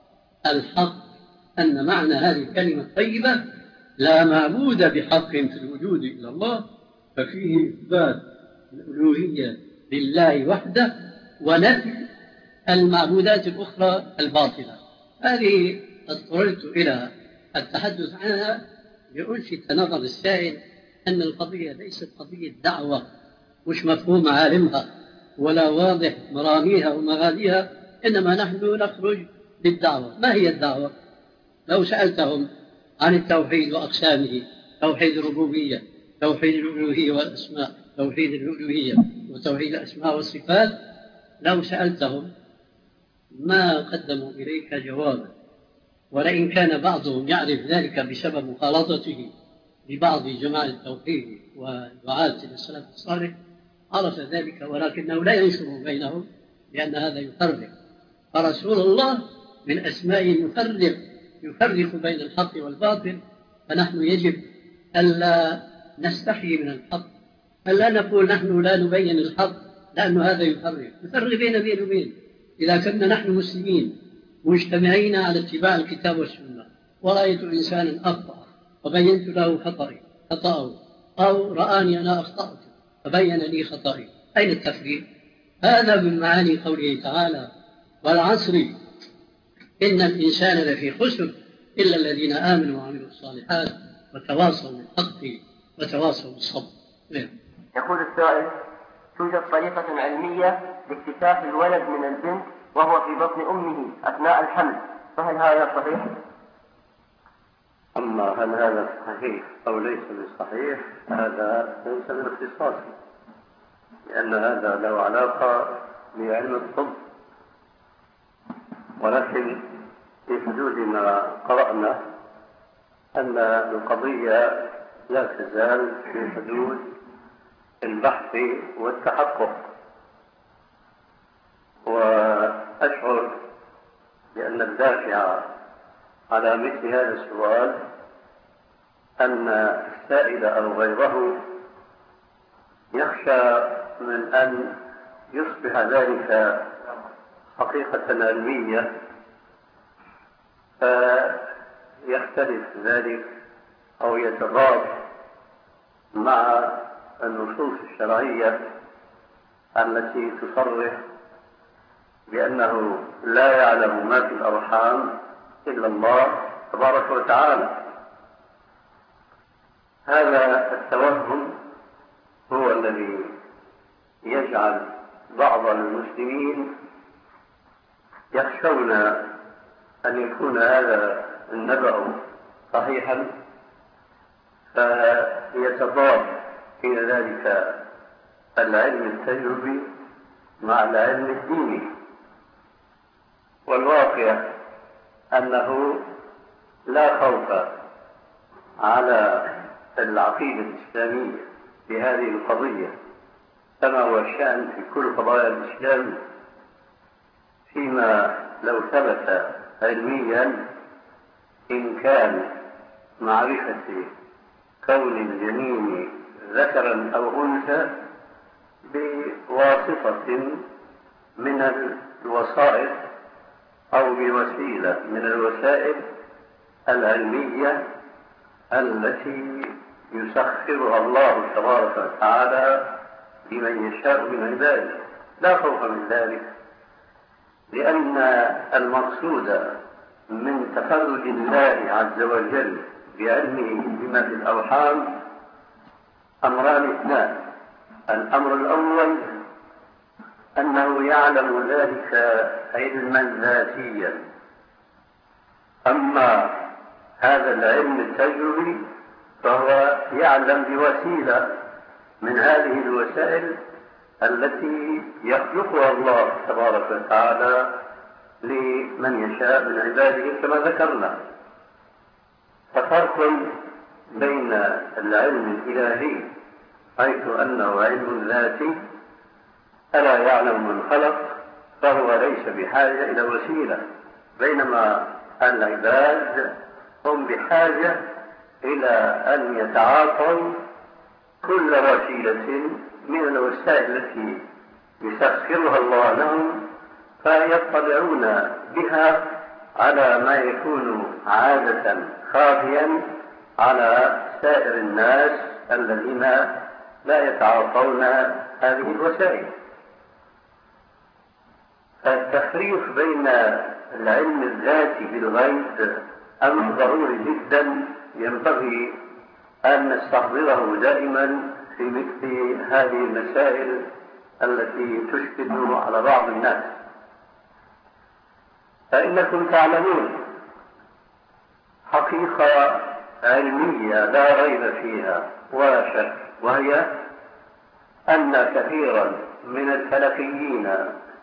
الحق أن معنى هذه الكلمة الطيبة لا معبود بحق في الوجود إلا الله، ففيه إثبات الألوهية لله وحده ونفي المعبودات الأخرى الباطلة. هذه اضطررت إلى التحدث عنها لألفت نظر السائل أن القضية ليست قضية دعوة مش مفهوم عالمها ولا واضح مراميها ومغاديها، إنما نحن نخرج للدعوة. ما هي الدعوة؟ لو سألتهم عن التوحيد وأقسامه، توحيد الربوبية، توحيد الألوهية والأسماء، توحيد الألوهية وتوحيد الأسماء والصفات، لو سألتهم ما قدموا إليك جوابا، ولئن كان بعضهم يعرف ذلك بسبب مخالطته ببعض جماعة التوحيد ودعاة السلف الصالح عرف ذلك، ولكنه لا ينشر بينهم لأن هذا يفرق. فرسول الله من أسمائه يفرق بين الحق والباطل، فنحن يجب ألا نستحي من الحق، ألا نقول نحن لا نبين الحق لأن هذا يفرق بين وبين. إذا كنا نحن مسلمين مجتمعين على اتباع الكتاب والسنة ورأيت إنسانا أخطأ وبينت له خطأه أو رآني أنا أخطأت فبين لي خطأي، أين التفريق؟ هذا من معاني قوله تعالى والعصر إن الإنسان لفي خسر إلا الذين آمنوا وعملوا الصالحات وتواصوا بالحق وتواصوا بالصبر. يقول السائل: توجد طريقة علمية لاكتشاف الولد من البنت وهو في بطن أمه أثناء الحمل، فهل هذا صحيح؟ أما هل هذا صحيح أو ليس بصحيح هذا ليس من اختصاصي، لأن هذا له علاقة بعلم الطب، ولكن في حدود ما قرأنا أن القضية لا تزال في حدود البحث والتحقق، وأشعر بأن الدافع على مثل هذا السؤال أن السائل أو غيره يخشى من أن يصبح ذلك حقيقة علمية فيختلف ذلك أو يتضاد مع النصوص الشرعية التي تصرح بأنه لا يعلم ما في الأرحام إلا الله تبارك وتعالى. هذا التوهم هو الذي يجعل بعض المسلمين يخشون أن يكون هذا النبأ صحيحا فيتضاد في ذلك العلم التجربي مع العلم الديني. والواقع أنه لا خوف على العقيدة الإسلامية في هذه القضية كما هو الشأن في كل قضايا الإسلام، فيما لو ثبت علميا إمكان معرفة كون الجنين ذكرا أو أنثى بواسطة من الوسائط أو بوسيلة من الوسائل العلمية التي يسخرها الله تبارك وتعالى لمن يشاء من عباده. لا خوف من ذلك، لأن المقصود من تفرد الله عز وجل بعلمه بما في الأرحام أمران اثنان. الأمر الأول أنه يعلم ذلك علما ذاتيا، أما هذا العلم التجربي فهو يعلم بوسيلة من هذه الوسائل التي يخلقها الله تبارك وتعالى لمن يشاء من عباده كما ذكرنا. ففرق بين العلم الإلهي حيث أنه علم ذاتي ألا يعلم من خلق فهو ليس بحاجة إلى وسيلة، بينما العباد هم بحاجة إلى أن يتعاطوا كل وسيلة من الوسائل التي يسخرها الله لهم فيطلعون بها على ما يكون عادة خافيا على سائر الناس الذين لا يتعاطون هذه الوسائل. فالتفريق بين العلم الذاتي بالغيب أمر ضروري جدا ينبغي أن نستحضره دائما في مثل هذه المسائل التي تشكل على بعض الناس. فإنكم تعلمون حقيقة علمية لا ريب فيها ولا شك، وهي أن كثيرا من الفلكيين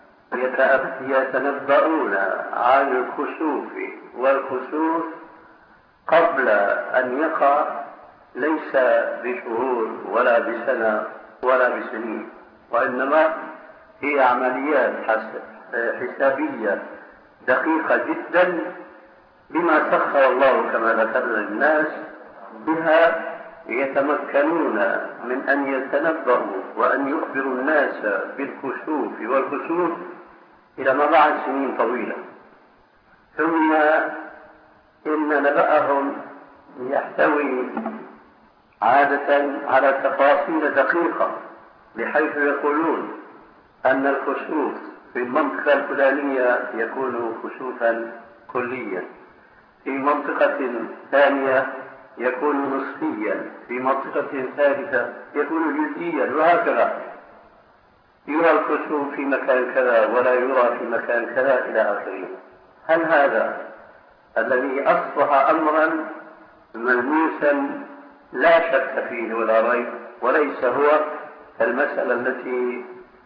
يتنبؤون عن الكسوف والخسوف قبل أن يقع، ليس بشهور ولا بسنة ولا بسنين، وإنما هي عمليات حسابية دقيقة جدا بما سخر الله كما ذكرنا للناس بها يتمكنون من أن يتنبؤوا وأن يخبروا الناس بالكسوف والخسوف إلى ما بعد سنين طويلة، ثم إن نبأهم يحتوي عادة على تفاصيل دقيقة، بحيث يقولون أن الكسوف في المنطقة الفلانية يكون كسوفا كليا، في منطقة ثانية يكون نصفيا، في منطقة ثالثة يكون جزئيا، وهكذا يرى الكسوف في مكان كذا ولا يرى في مكان كذا إلى آخره. هل هذا الذي أصبح أمرا ملموسا لا شك فيه ولا ريب، وليس هو المسألة التي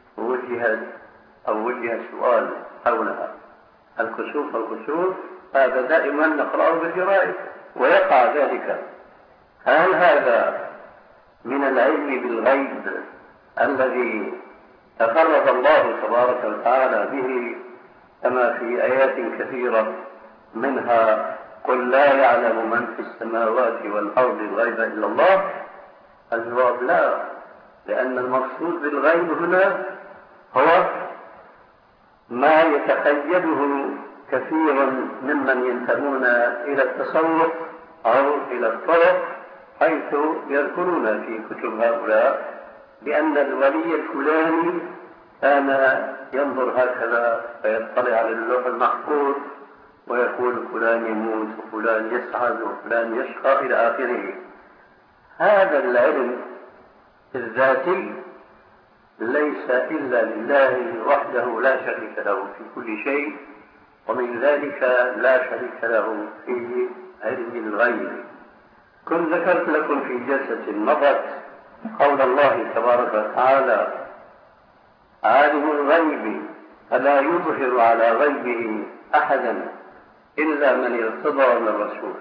وجه السؤال حولها؟ الكسوف والكسوف هذا دائما نقرأه بالجرائد ويقع ذلك. هل هذا من العلم بالغيب الذي تفرد الله تبارك وتعالى به كما في آيات كثيرة منها قل لا يعلم من في السماوات والأرض الغيب إلا الله؟ الجواب لا، لأن المقصود بالغيب هنا هو ما يتخيله كثير ممن ينتمون إلى التصوف أو إلى الطرق، حيث يذكرون في كتب هؤلاء بأن الولي الفلاني كان ينظر هكذا فيطلع على اللوح المحفوظ ويقول فلان يموت وفلان يسعد وفلان يشقى إلى آخره. هذا العلم الذاتي ليس إلا لله وحده لا شريك له في كل شيء، ومن ذلك لا شريك له في علم الغيب. كنت ذكرت لكم في جلسة مضت قول الله تبارك وتعالى: عالم الغيب فلا يظهر على غيبه أحدا إلا من ارتضى من رسول.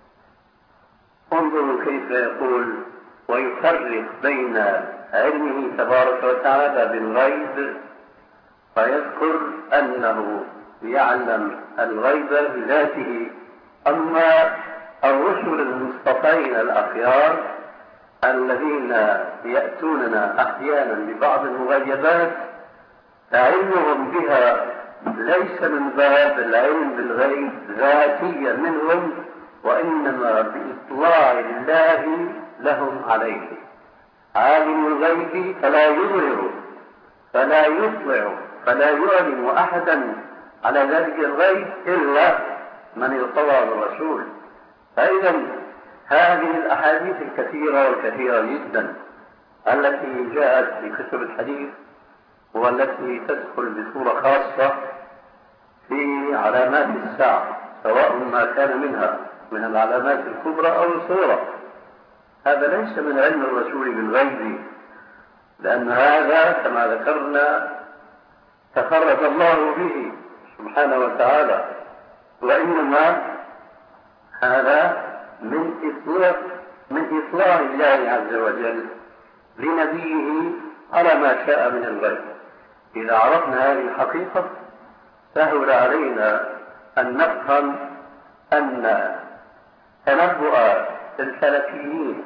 انظروا كيف يقول ويفرق بين علمه تبارك وتعالى بالغيب، فيذكر أنه يعلم الغيب بذاته. أما الرسل المصطفين الأخيار الذين يأتوننا أحيانا ببعض المغيبات فعلمهم بها ليس من باب العلم بالغيب ذاتيا منهم، وإنما بإطلاع الله لهم عليه. عالم الغيب فلا يظهر فلا يطلع فلا يعلم أحدا على ذلك الغيب إلا من ارتضى بالرسول. فإذا هذه الأحاديث الكثيرة والكثيرة جدا التي جاءت في كتب الحديث والتي تدخل بصورة خاصة في علامات الساعة، سواء ما كان منها من العلامات الكبرى أو الصغرى، هذا ليس من علم الرسول بالغيب، لأن هذا كما ذكرنا تفرد الله به سبحانه وتعالى، وإنما هذا من إطلاع الله عز وجل لنبيه على ما شاء من الغيب. إذا عرفنا هذه الحقيقة سهل علينا أن نفهم أن تنبؤ الفلكيين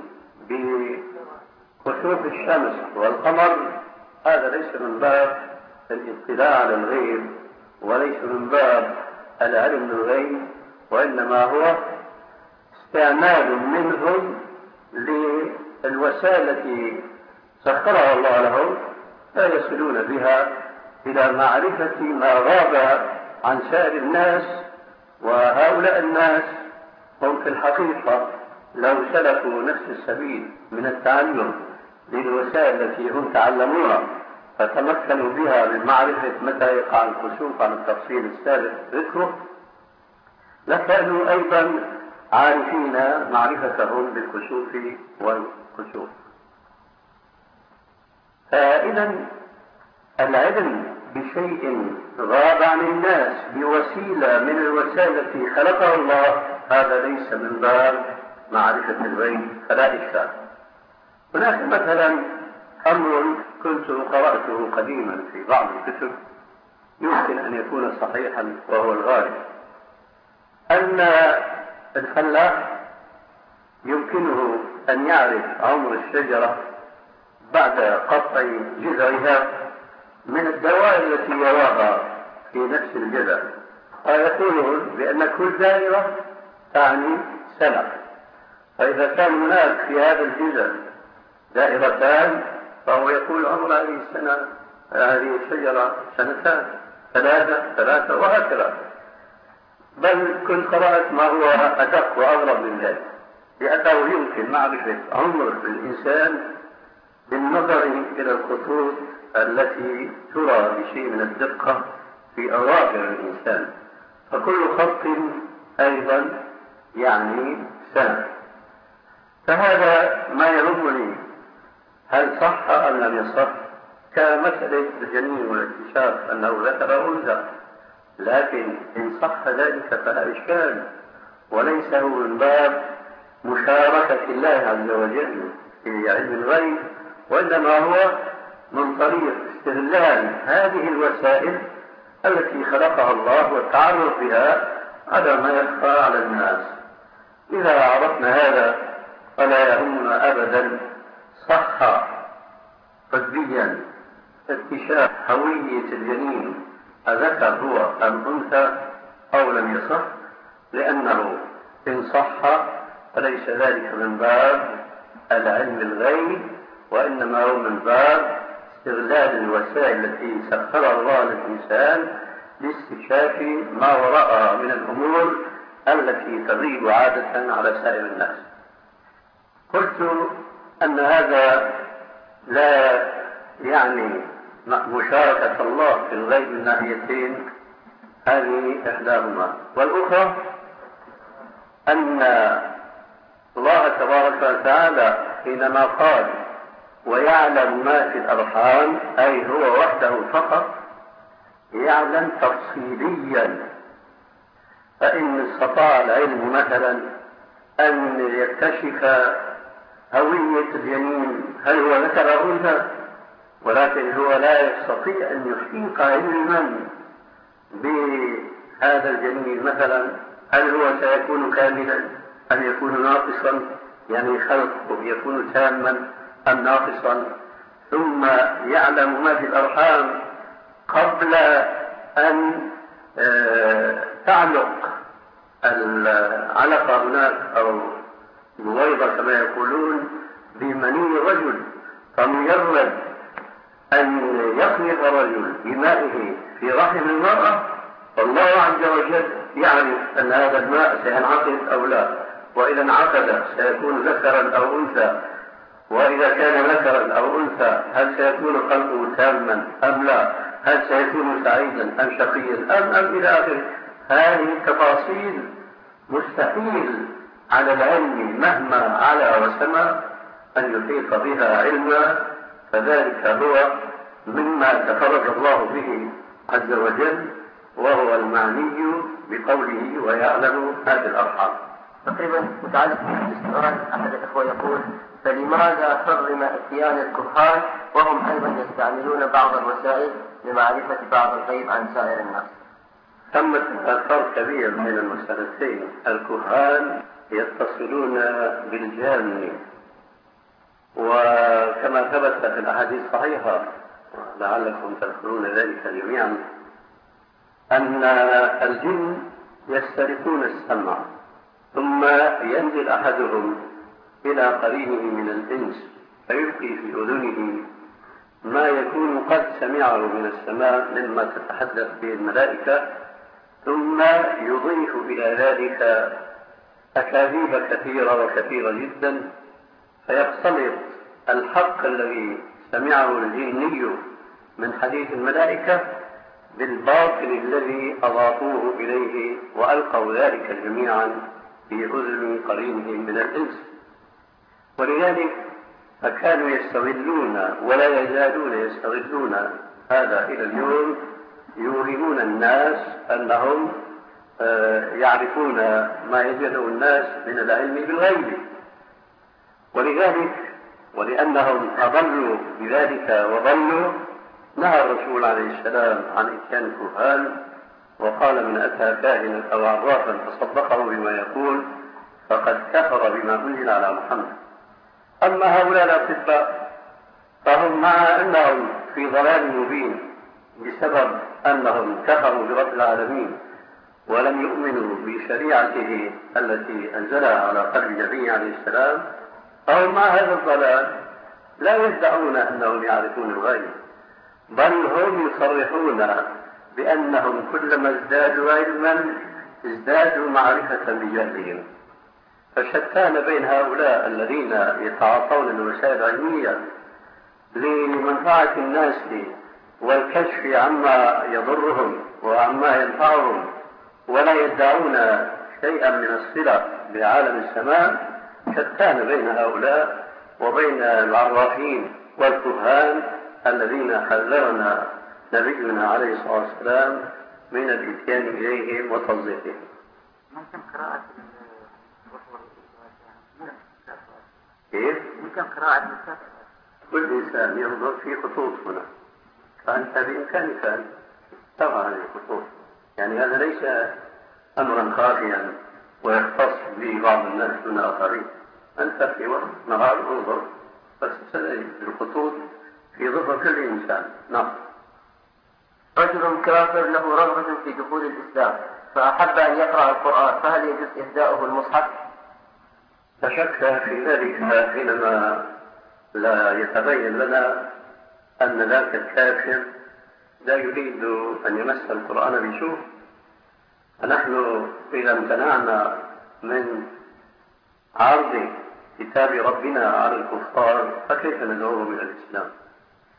بكسوف الشمس والقمر هذا ليس من باب الاطلاع على الغيب، وليس من باب العلم بالغيب، وإنما هو استعمال منهم للوسائل التي سخرها الله لهم لا يصلون بها إلى معرفة ما غاب عن سائر الناس. وهؤلاء الناس هم في الحقيقة لو سلكوا نفس السبيل من التعلم للوسائل التي هم تعلموها فتمكنوا بها من معرفة متى يقع الكسوف عن التفصيل السابق ذكره، لكانوا أيضا عارفين معرفتهم بالكسوف والكسوف. فإذا العلم بشيء غاب عن الناس بوسيلة من الوسائل التي خلقها الله هذا ليس من باب معرفة الغيب فلا إشكال. هناك مثلا أمر كنت قرأته قديما في بعض الكتب يمكن أن يكون صحيحا وهو الغالب، أن الفلاح يمكنه أن يعرف عمر الشجرة بعد قطع جذعها من الدوائر التي يراها في نفس الجذع، ويقولون بأن كل دائرة تعني سنة، فإذا كان هناك في هذا الجذع دائرتان فهو يقول عمر هذه السنة هذه الشجرة سنتان ثلاثة وهكذا. بل كنت قرأت ما هو أدق وأغرب من ذلك، لأنه يمكن معرفة عمر الإنسان بالنظر إلى الخطوط التي ترى بشيء من الدقة في أظافر الإنسان، فكل خط أيضا يعني سنة. فهذا ما يهمني هل صح أم لم يصح، كمسألة الجنين والاكتشاف أنه ذكر أنثى، لكن إن صح ذلك فلا إشكال، وليس هو من باب مشاركة الله عز وجل في علم الغيب، وإنما هو من طريق استغلال هذه الوسائل التي خلقها الله والتعرف بها على ما يخفى على الناس. إذا عرفنا هذا فلا يهمنا أبدا صح طبيا اكتشاف هوية الجنين أذكر هو أم أنثى أو لم يصح، لأنه إن صح فليس ذلك من باب العلم الغيب، وإنما هو من باب استغلال الوسائل التي سخرها الله للإنسان لاستكشاف ما وراءها من الأمور التي تغيب عادة على سائر الناس. قلت أن هذا لا يعني مشاركة الله في الغيب من ناحيتين، هذه إحداهما. والأخرى أن الله تبارك وتعالى حينما قال ويعلم ما في الأرحام، أي هو وحده فقط يعلم تفصيليا. فإن استطاع العلم مثلا أن يكتشف هوية الجنين هل هو ذكر أو أنثى، ولكن هو لا يستطيع أن يحيط علما بهذا الجنين مثلا هل هو سيكون كاملا أم يكون ناقصا، يعني خلقه يكون تاما أم ناقصا. ثم يعلم ما في الأرحام قبل أن تعلق العلقة هناك أو بويضة كما يقولون بمني الرجل، فمجرد أن يخلق الرجل بمائه في رحم المرأة فالله عز وجل يعرف أن هذا الماء سينعقد أو لا، وإذا انعقد سيكون ذكرا أو أنثى، وإذا كان ذكرا أو أنثى هل سيكون خلقه تاما أم لا، هل سيكون سعيدا أم شقيا أم إلى آخره. هذه التفاصيل مستحيل على العلم مهما علا وسمى أن يحيط بها علما، فذلك هو مما تفرد الله به عز وجل، وهو المعني بقوله ويعلم ما في الأرحام. تقريبا متعلق بالاستئراد، أحد الإخوة يقول فلماذا حرم اتيان الكهان وهم أيضا يستعملون بعض الوسائل لمعرفة بعض الغيب عن سائر الناس؟ ثمة فرق كبير بين المسألتين. الكهان يتصلون بالجان، وكما ثبت في الأحاديث الصحيحة لعلكم تذكرون ذلك جميعا أن الجن يسترقون السمع، ثم ينزل أحدهم إلى قرينه من الإنس فيلقي في أذنه ما يكون قد سمعه من السماء مما تتحدث به الملائكة، ثم يضيف إلى ذلك أكاذيب كثيرة وكثيرة جدا، فيختلط الحق الذي سمعه الجني من حديث الملائكة بالباطل الذي أضافوه إليه وألقوا ذلك جميعا في أذن قرينه من الإنس. ولذلك فكانوا يستغلون ولا يزالون يستغلون هذا إلى اليوم، يوهمون الناس أنهم يعرفون ما يجهله الناس من العلم بالغيب. ولذلك ولأنهم أضلوا بذلك وضلوا نهى الرسول عليه السلام عن إتيان الكهان، وقال من أتى كاهنا أو عرافا فصدقه بما يقول فقد كفر بما أنزل على محمد. أما هؤلاء الأطباء فهم مع أنهم في ضلال مبين بسبب أنهم كفروا برب العالمين ولم يؤمنوا بشريعته التي أنزلها على قلب النبي عليه السلام، فهم مع هذا الضلال لا يدعون أنهم يعرفون الغيب، بل هم يصرحون بأنهم كلما ازدادوا علما ازدادوا معرفة بجهلهم. فشتان بين هؤلاء الذين يتعاطون الوسائل العلمية لمنفعة الناس والكشف عما يضرهم وعما ينفعهم، ولا يدعون شيئا من الصلة بعالم السماء. شتان بين هؤلاء وبين العرافين والكهان الذين حذرنا نبينا عليه الصلاة والسلام من الاتيان إليهم وتصديقهم. ممكن قراءة كيف؟ ممكن قراءة كل إنسان ينظر في خطوط هنا، فأنت بإمكانك أن ترى هذه الخطوط، يعني هذا ليس أمرا خافيا ويختص به بعض الناس دون آخرين. أنت في وقت نهار انظر بس الخطوط في ظهر كل إنسان. نعم. رجل كافر له رغبة في دخول الإسلام فأحب أن يقرأ القرآن، فهل يجوز إهداؤه المصحف؟ لا شك في ذلك حينما لا يتبين لنا أن ذاك الكافر لا يريد أن يمس القرآن بسوء، فنحن إذا امتنعنا من عرض كتاب ربنا على الكفار فكيف ندعوهم إلى الإسلام؟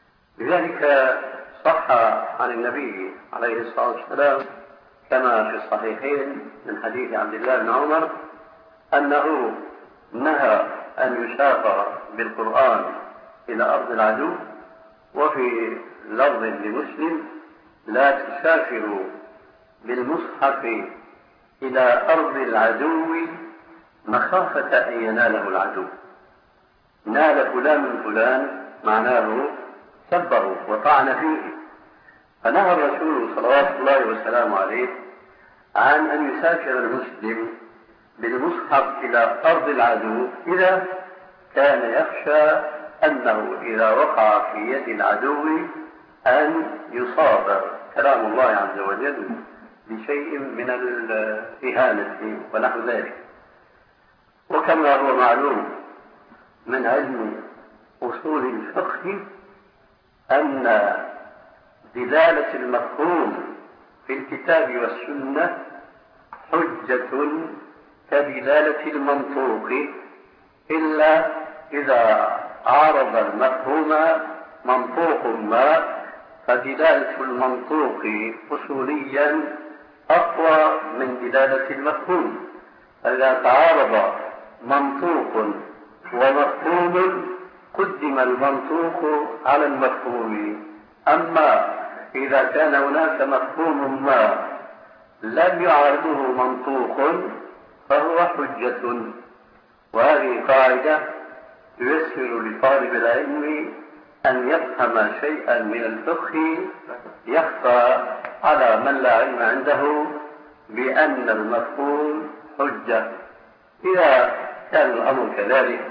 لذلك صح عن النبي عليه الصلاة والسلام كما في الصحيحين من حديث عبد الله بن عمر أنه نهى أن يسافر بالقرآن إلى أرض العدو، وفي لفظ لمسلم: لا تسافروا بالمصحف إلى أرض العدو مخافة أن يناله العدو. نال فلان من فلان معناه سبه وطعن فيه، فنهى الرسول صلوات الله وسلامه عليه عن أن يسافر المسلم بالمصحف إلى أرض العدو إذا كان يخشى أنه إذا وقع في يد العدو أن يصاب كلام الله عز وجل بشيء من الإهانة ونحو ذلك. وكما هو معلوم من علم أصول الفقه أن دلالة المفهوم في الكتاب والسنة حجة كدلالة المنطوق، إلا إذا عارض المفهوم منطوق ما، فدلالة المنطوق أصوليا أقوى من دلالة المفهوم. إذا تعارض منطوق ومفهوم قدم المنطوق على المفهوم. أما إذا كان هناك مفهوم ما لم يعارضه منطوق فهو حجة. وهذه قاعدة ييسر لطالب العلم أن يفهم شيئا من الفقه يخفى على من لا علم عنده بأن المفهوم حجة. إذا كان الأمر كذلك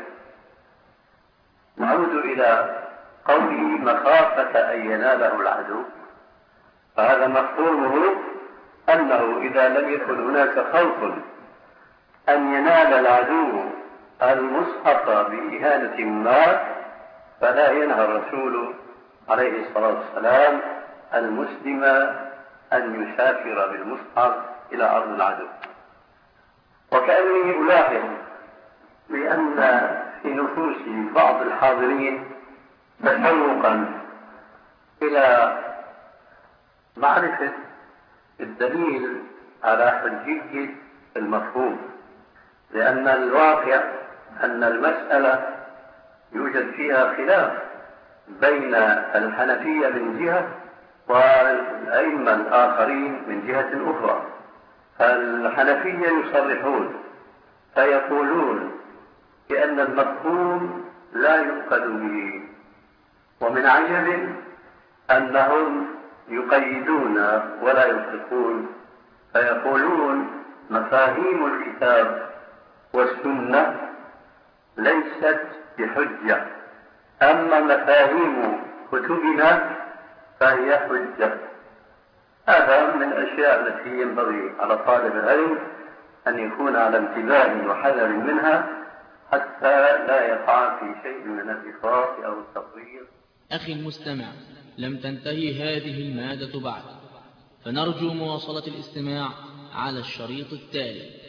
نعود إلى قوله مخافة أن يناله العدو، فهذا مفهومه أنه إذا لم يكن هناك خوف أن ينال العدو المصحف بإهانة ما، فلا ينهى الرسول عليه الصلاة والسلام المسلم أن يسافر بالمصحف إلى أرض العدو. وكأني ألاحظ بأن في نفوس بعض الحاضرين تشوقا إلى معرفة الدليل على حجية المفهوم، لأن الواقع أن المسألة يوجد فيها خلاف بين الحنفية من جهة والأئمة الآخرين من جهة أخرى. فالحنفية يصرحون فيقولون بأن المفهوم لا يؤخذ به، ومن عجب أنهم يقيدون ولا يطلقون، فيقولون مفاهيم الكتاب والسنة ليست بحجة، أما مفاهيم كتبنا فهي حجة. هذا من الأشياء التي ينبغي على طالب العلم أن يكون على انتباه وحذر منها حتى لا يقع في شيء من الإفراط أو التفريط. أخي المستمع، لم تنتهي هذه المادة بعد، فنرجو مواصلة الاستماع على الشريط التالي.